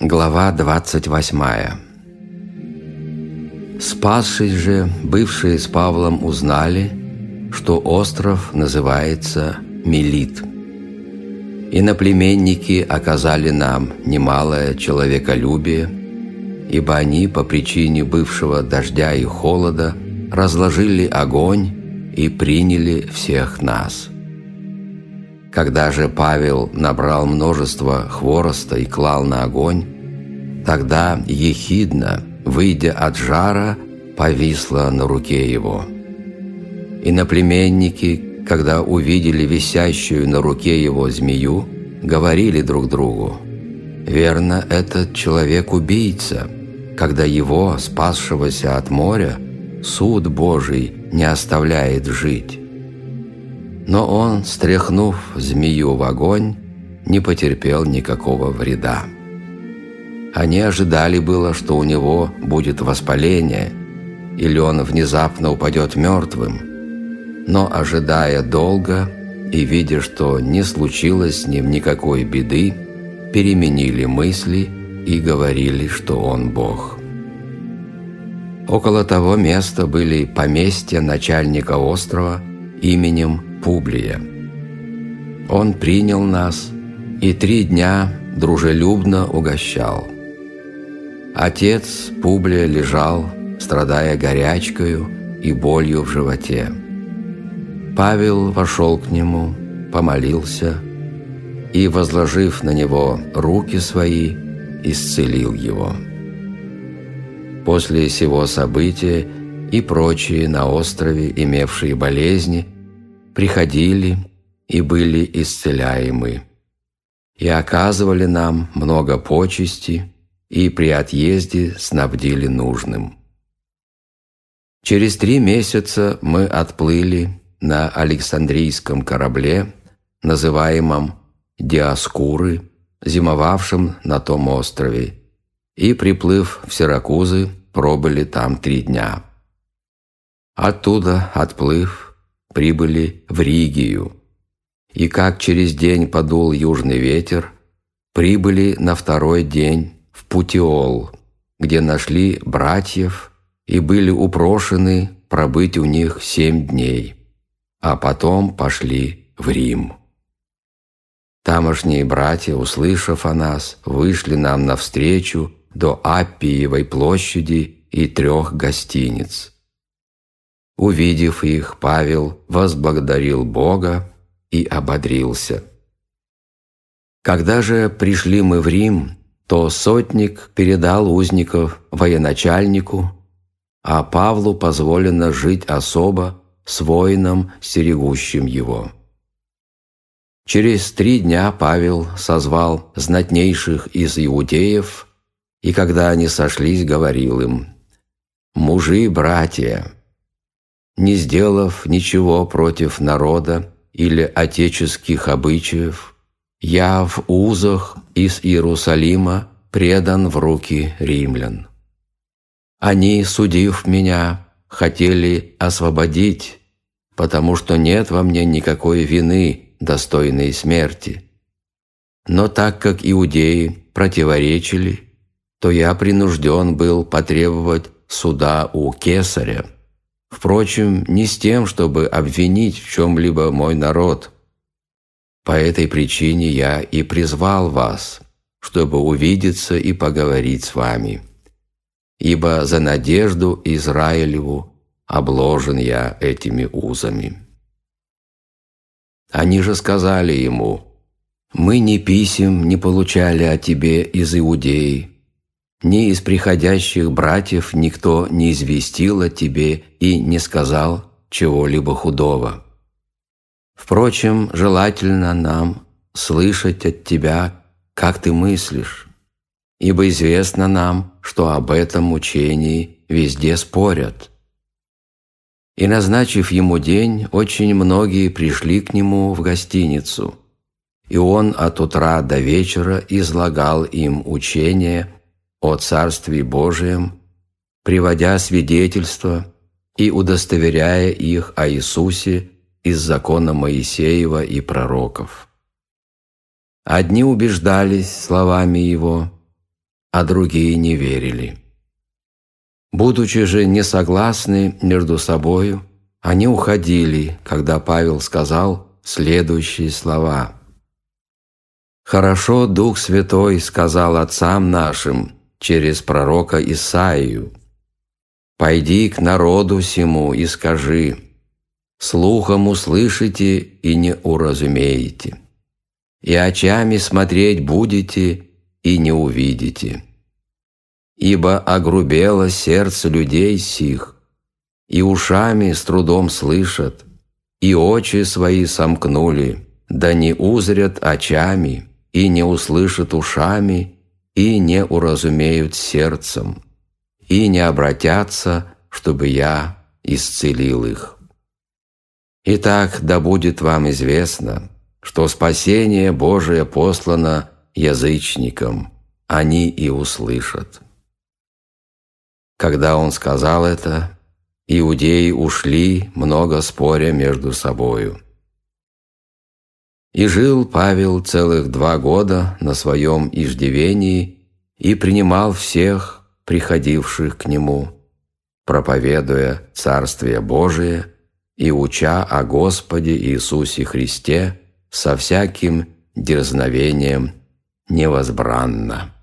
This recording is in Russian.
Глава 28. Спасшись же, бывшие с Павлом узнали, что остров называется Мелит. Иноплеменники оказали нам немалое человеколюбие, ибо они по причине бывшего дождя и холода разложили огонь и приняли всех нас. Когда же Павел набрал множество хвороста и клал на огонь, тогда ехидна, выйдя от жара, повисла на руке его. Иноплеменники, когда увидели висящую на руке его змею, говорили друг другу: «Верно, этот человек-убийца, когда его, спасшегося от моря, суд Божий не оставляет жить». Но он, стряхнув змею в огонь, не потерпел никакого вреда. Они ожидали было, что у него будет воспаление, или он внезапно упадет мертвым, но, ожидая долго и видя, что не случилось с ним никакой беды, переменили мысли и говорили, что он Бог. Около того места были поместья начальника острова именем Публия. Он принял нас и 3 дня дружелюбно угощал. Отец Публия лежал, страдая горячкою и болью в животе. Павел вошел к нему, помолился и, возложив на него руки свои, исцелил его. После сего события и прочие на острове, имевшие болезни, приходили и были исцеляемы, и оказывали нам много почести, и при отъезде снабдили нужным. Через 3 месяца мы отплыли на Александрийском корабле, называемом Диоскуры, зимовавшем на том острове, и, приплыв в Сиракузы, пробыли там 3 дня. Оттуда, отплыв, прибыли в Ригию, и как через день подул южный ветер, прибыли на 2-й день в Путиол, где нашли братьев и были упрошены пробыть у них 7 дней, а потом пошли в Рим. Тамошние братья, услышав о нас, вышли нам навстречу до Аппиевой площади и 3 гостиниц. Увидев их, Павел возблагодарил Бога и ободрился. Когда же пришли мы в Рим, то сотник передал узников военачальнику, а Павлу позволено жить особо с воином, стерегущим его. Через 3 дня Павел созвал знатнейших из иудеев, и когда они сошлись, говорил им: «Мужи, братья, не сделав ничего против народа или отеческих обычаев, я в узах из Иерусалима предан в руки римлян. Они, судив меня, хотели освободить, потому что нет во мне никакой вины, достойной смерти. Но так как иудеи противоречили, то я принужден был потребовать суда у Кесаря. Впрочем, не с тем, чтобы обвинить в чем-либо мой народ. По этой причине я и призвал вас, чтобы увидеться и поговорить с вами. Ибо за надежду Израилеву обложен я этими узами». Они же сказали ему: «Мы ни писем не получали о тебе из Иудеи, ни из приходящих братьев никто не известил о тебе и не сказал чего-либо худого. Впрочем, желательно нам слышать от тебя, как ты мыслишь, ибо известно нам, что об этом учении везде спорят». И, назначив ему день, очень многие пришли к нему в гостиницу, и он от утра до вечера излагал им учение о Царстве Божием, приводя свидетельства и удостоверяя их о Иисусе из закона Моисеева и пророков. Одни убеждались словами Его, а другие не верили. Будучи же несогласны между собою, они уходили, когда Павел сказал следующие слова: «Хорошо Дух Святой сказал отцам нашим через пророка Исаию: «Пойди к народу сему и скажи: слухом услышите и не уразумеете, и очами смотреть будете и не увидите. Ибо огрубело сердце людей сих, и ушами с трудом слышат, и очи свои сомкнули, да не узрят очами, и не услышат ушами, и не уразумеют сердцем, и не обратятся, чтобы я исцелил их». Итак, да будет вам известно, что спасение Божие послано язычникам, они и услышат». Когда он сказал это, иудеи ушли, много споря между собою. И жил Павел целых 2 года на своем иждивении и принимал всех, приходивших к нему, проповедуя Царствие Божие и уча о Господе Иисусе Христе со всяким дерзновением невозбранно.